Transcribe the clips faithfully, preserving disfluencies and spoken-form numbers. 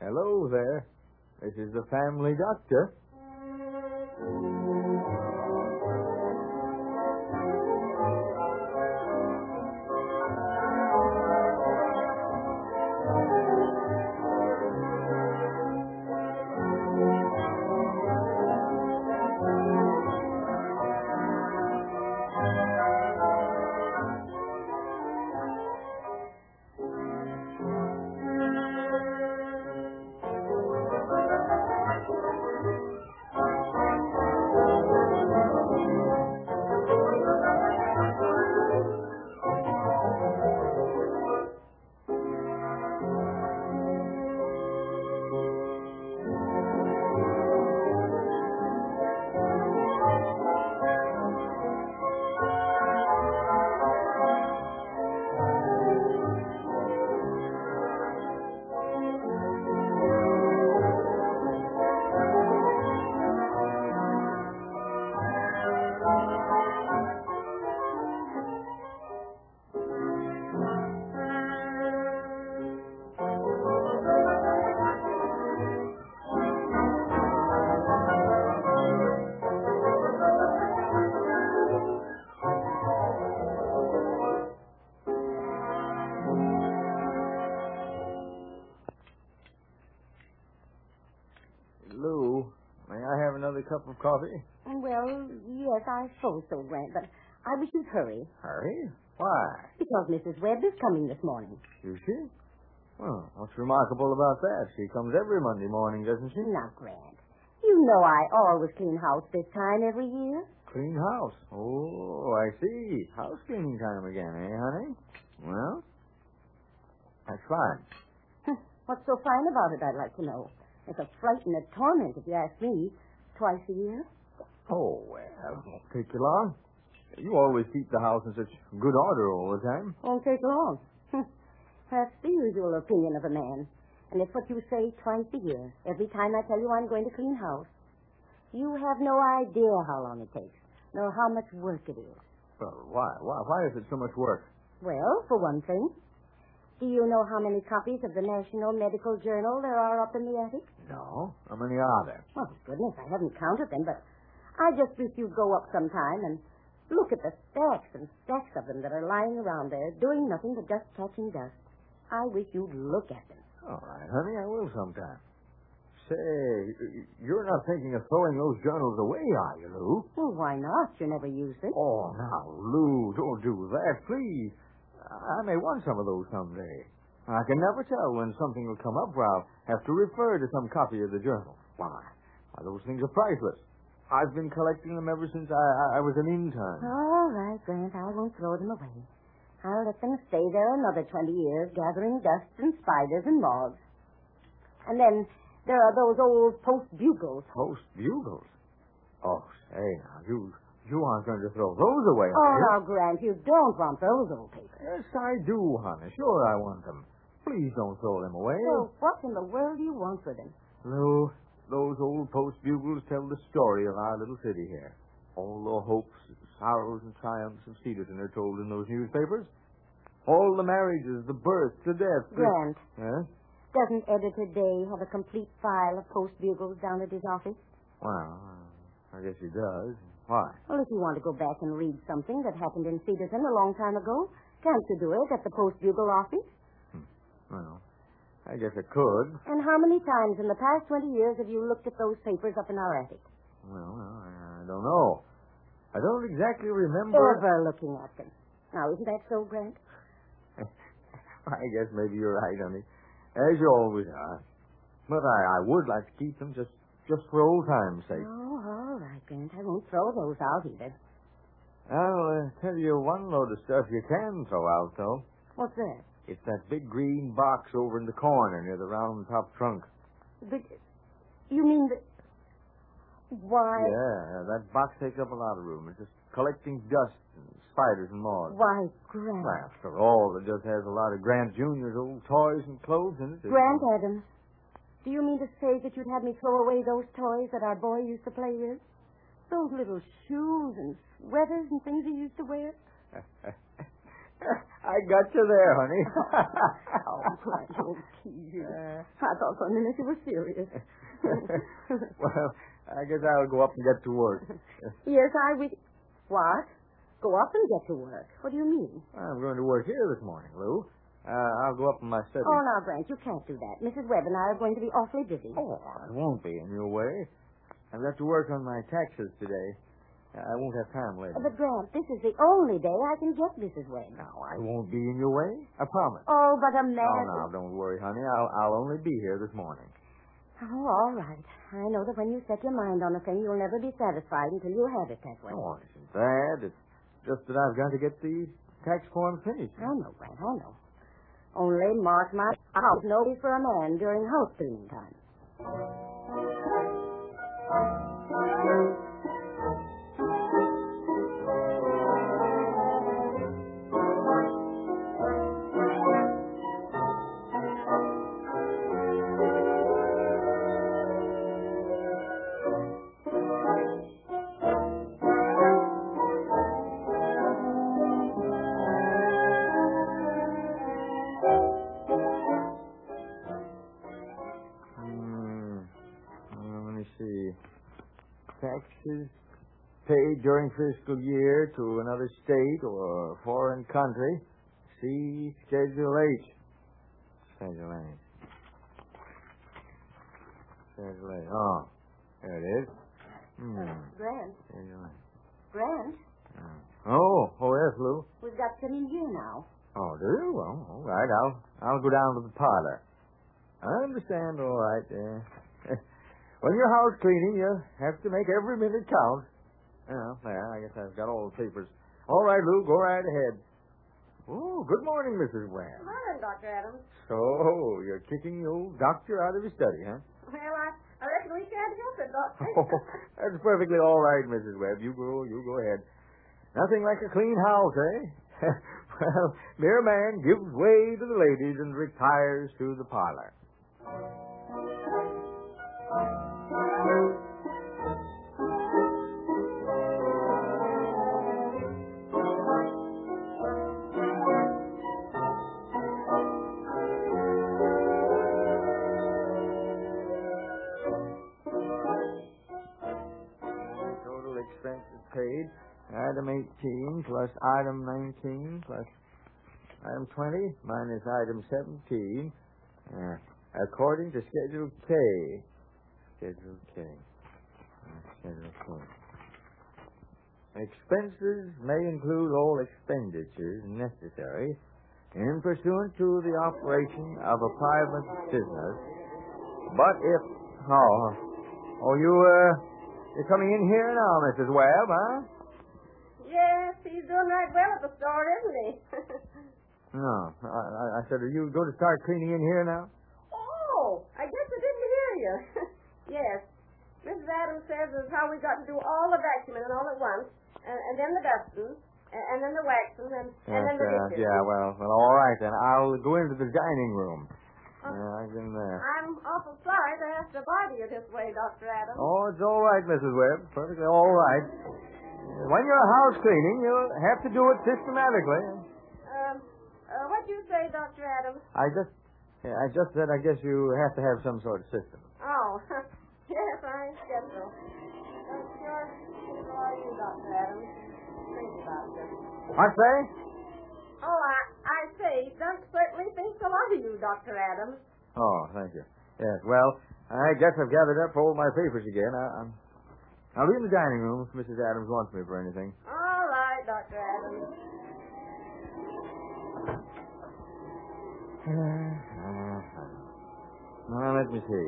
Hello there. This is the family doctor. Lou, may I have another cup of coffee? Well, yes, I suppose so, Grant, but I wish you'd hurry. Hurry? Why? Because Missus Webb is coming this morning. Is she? Well, what's remarkable about that? She comes every Monday morning, doesn't she? Now, Grant, you know I always clean house this time every year. Clean house. Oh, I see. House cleaning time again, eh, honey? Well, that's fine. What's so fine about it, I'd like to know. It's a fright and a torment, if you ask me, twice a year. Oh, well, won't take you long. You always keep the house in such good order all the time. Won't take long. That's the usual opinion of a man. And it's what you say twice a year, every time I tell you I'm going to clean house. You have no idea how long it takes, nor how much work it is. Well, why? Why, why is it so much work? Well, for one thing, do you know how many copies of the National Medical Journal there are up in the attic? No. How many are there? Oh, goodness, I haven't counted them, but I just wish you'd go up sometime and look at the stacks and stacks of them that are lying around there, doing nothing but just catching dust. I wish you'd look at them. All right, honey, I will sometime. Say, you're not thinking of throwing those journals away, are you, Lou? Well, why not? You never used them. Oh, now, Lou, don't do that, please. I may want some of those someday. I can never tell when something will come up where I'll have to refer to some copy of the journal. Why? Why, those things are priceless. I've been collecting them ever since I, I, I was an intern. All right, Grant, I won't throw them away. I'll let them stay there another twenty years, gathering dust and spiders and moths. And then there are those old post bugles. Post bugles? Oh, say, now, you you aren't going to throw those away, Oh, are you? now, Grant, you don't want those old papers. Yes, I do, honey. Sure I want them. Please don't throw them away. So what in the world do you want for them? Lou, those old post bugles tell the story of our little city here. All the hopes, and sorrows, and triumphs of Cedarton are told in those newspapers. All the marriages, the births, the deaths. the- Grant, Huh? doesn't Editor Day have a complete file of post bugles down at his office? Well, I guess he does. Why? Well, if you want to go back and read something that happened in Cedarton a long time ago, can't you do it at the post bugle office? Well, I guess I could. And how many times in the past twenty years have you looked at those papers up in our attic? Well, I don't know. I don't exactly remember. Ever looking at them. Now, isn't that so, Grant? I guess maybe you're right, honey. As you always are. But I, I would like to keep them just, just for old time's sake. Oh, all right, Grant. I won't throw those out either. I'll uh, tell you one load of stuff you can throw out, though. What's that? It's that big green box over in the corner near the round top trunk. But you mean that... Why... Yeah, that box takes up a lot of room. It's just collecting dust and spiders and moths. Why, Grant... Well, after all, it just has a lot of Grant Junior's old toys and clothes in it. Grant Adams, do you mean to say that you'd have me throw away those toys that our boy used to play with? Those little shoes and sweaters and things he used to wear? I got you there, honey. Oh, I don't tease you. Uh, I thought for a minute you were serious. Well, I guess I'll go up and get to work. Yes, I wish... What? Go up and get to work? What do you mean? I'm going to work here this morning, Lou. Uh, I'll go up in my study. Oh, now, Brent, you can't do that. Missus Webb and I are going to be awfully busy. Oh, I won't be in your way. I've got to work on my taxes today. I won't have time later. But, Brent, this is the only day I can get Missus Webb. Now, I won't be in your way. I promise. Oh, but a man... Oh, now, don't worry, honey. I'll, I'll only be here this morning. Oh, all right. I know that when you set your mind on a thing, you'll never be satisfied until you have it that way. Oh, it isn't bad. It's just that I've got to get the tax form finished. I know, Brent, I know. Only mark my house, no place for a man during house cleaning time. Taxes paid during fiscal year to another state or foreign country. See Schedule H. Schedule H. Schedule H. Oh, there it is. Hmm. Uh, Grant. Schedule H. Grant. Oh, oh yes, Lou. We've got some in here now. Oh, do you? Well, all right. I'll I'll go down to the parlor. I understand. All right. Uh, When you're house cleaning, you have to make every minute count. Well, there, I guess I've got all the papers. All right, Lou, go right ahead. Oh, good morning, Missus Webb. Good morning, Doctor Adams. So, you're kicking the old doctor out of his study, huh? Well, I, I reckon we can't help it, Doctor. Oh, that's perfectly all right, Missus Webb. You go, you go ahead. Nothing like a clean house, eh? Well, mere man gives way to the ladies and retires to the parlor. Expenses paid. Item eighteen plus item nineteen plus item twenty minus item seventeen. Uh, according to Schedule K. Schedule K. Uh, Schedule K. Expenses may include all expenditures necessary in pursuant to the operation of a private business. But if... Oh, oh you, uh... You're coming in here now, Missus Webb, huh? Yes, he's doing right well at the store, isn't he? No. I, I said, are you going to start cleaning in here now? Oh, I guess I didn't hear you. Yes. Missus Adams says that's how we got to do all the vacuuming and all at once, and, and then the dusting, and, and then the waxing, and, and yes, then the uh, dishes. Yeah, well, well, all right, then. I'll go into the dining room. Uh, yeah, I can, uh... I'm awful sorry to have to bother you this way, Doctor Adams. Oh, it's all right, Missus Webb. Perfectly all right. When you're house cleaning, you'll have to do it systematically. Um, uh, what do you say, Doctor Adams? I just... Yeah, I just said I guess you have to have some sort of system. Oh, yes, I guess so. I'm sure people are you, Doctor Adams. Think about this. What say? Oh, I, I say, Dunk certainly thinks a lot of you, Doctor Adams. Oh, thank you. Yes, well, I guess I've gathered up all my papers again. I, I'm, I'll be in the dining room if Missus Adams wants me for anything. All right, Doctor Adams. Now, let me see.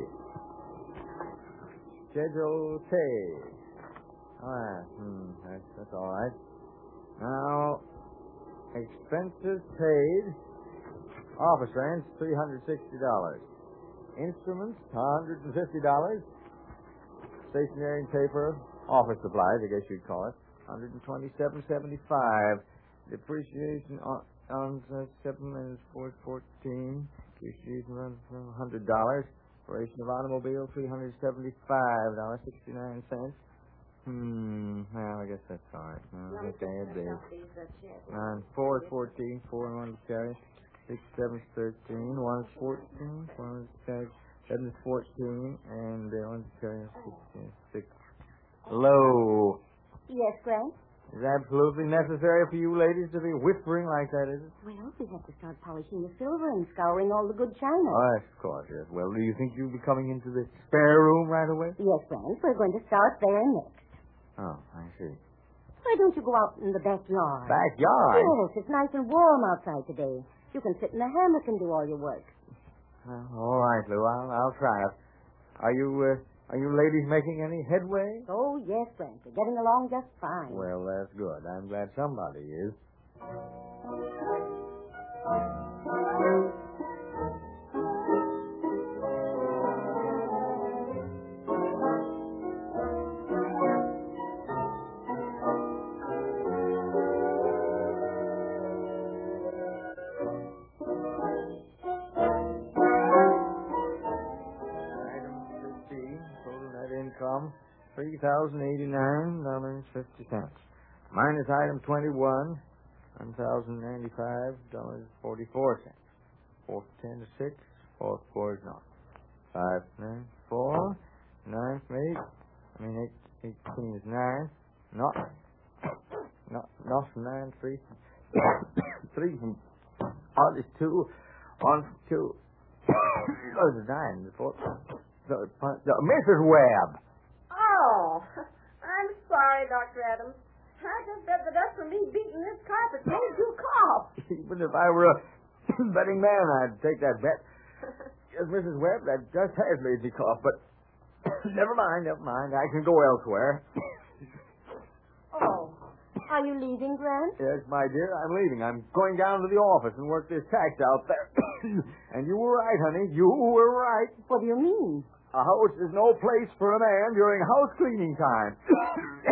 Schedule K. All right. Hmm, that's, that's all right. Now... Expenses paid. Office rents, three hundred sixty dollars. Instruments, one hundred fifty dollars. Stationery and paper, office supplies, I guess you'd call it, one hundred twenty-seven seventy-five. Depreciation on, on uh, seven minus four fourteen. Depreciation runs from one hundred dollars. Operation of automobile, three hundred seventy-five dollars, sixty-nine cents. Hmm, well, I guess that's all right. No, I think I had these. Nine. Nine, four is fourteen, four and one is carry. Six, seven is thirteen, one is fourteen, one is carry. Seven is fourteen, and uh, one is carry. Sixteen, six. Hello. Yes, Grant? Is it absolutely necessary for you ladies to be whispering like that, is it? Well, we have to start polishing the silver and scouring all the good china. Oh, yes, of course, yes. Well, do you think you'll be coming into the spare room right away? Yes, Grant. We're going to start there next. Oh, I see. Why don't you go out in the backyard? Backyard? Yes, it's nice and warm outside today. You can sit in the hammock and do all your work. Uh, all right, Lou. I'll, I'll try it. Are you, uh, are you ladies making any headway? Oh, yes, Grant. We're getting along just fine. Well, that's good. I'm glad somebody is. Income, three thousand eighty-nine dollars and fifty cents. Minus item twenty-one, one thousand ninety-five dollars and forty-four cents. Fourth ten to six, fourth four is not. Five, nine, four, nine, eight, I mean eight, eighteen is nine, not, not, not nine, three, three from, odd is two, one from two, oh, it's nine, the fourth. The, the, Missus Webb. Oh, I'm sorry, Doctor Adams. I just bet the dust from me beating this carpet made you cough. Even if I were a betting man, I'd take that bet. Yes, Missus Webb, that just has made me cough, but never mind, never mind. I can go elsewhere. Oh, are you leaving, Grant? Yes, my dear, I'm leaving. I'm going down to the office and work this tax out there. And you were right, honey. You were right. What do you mean? A house is no place for a man during house cleaning time.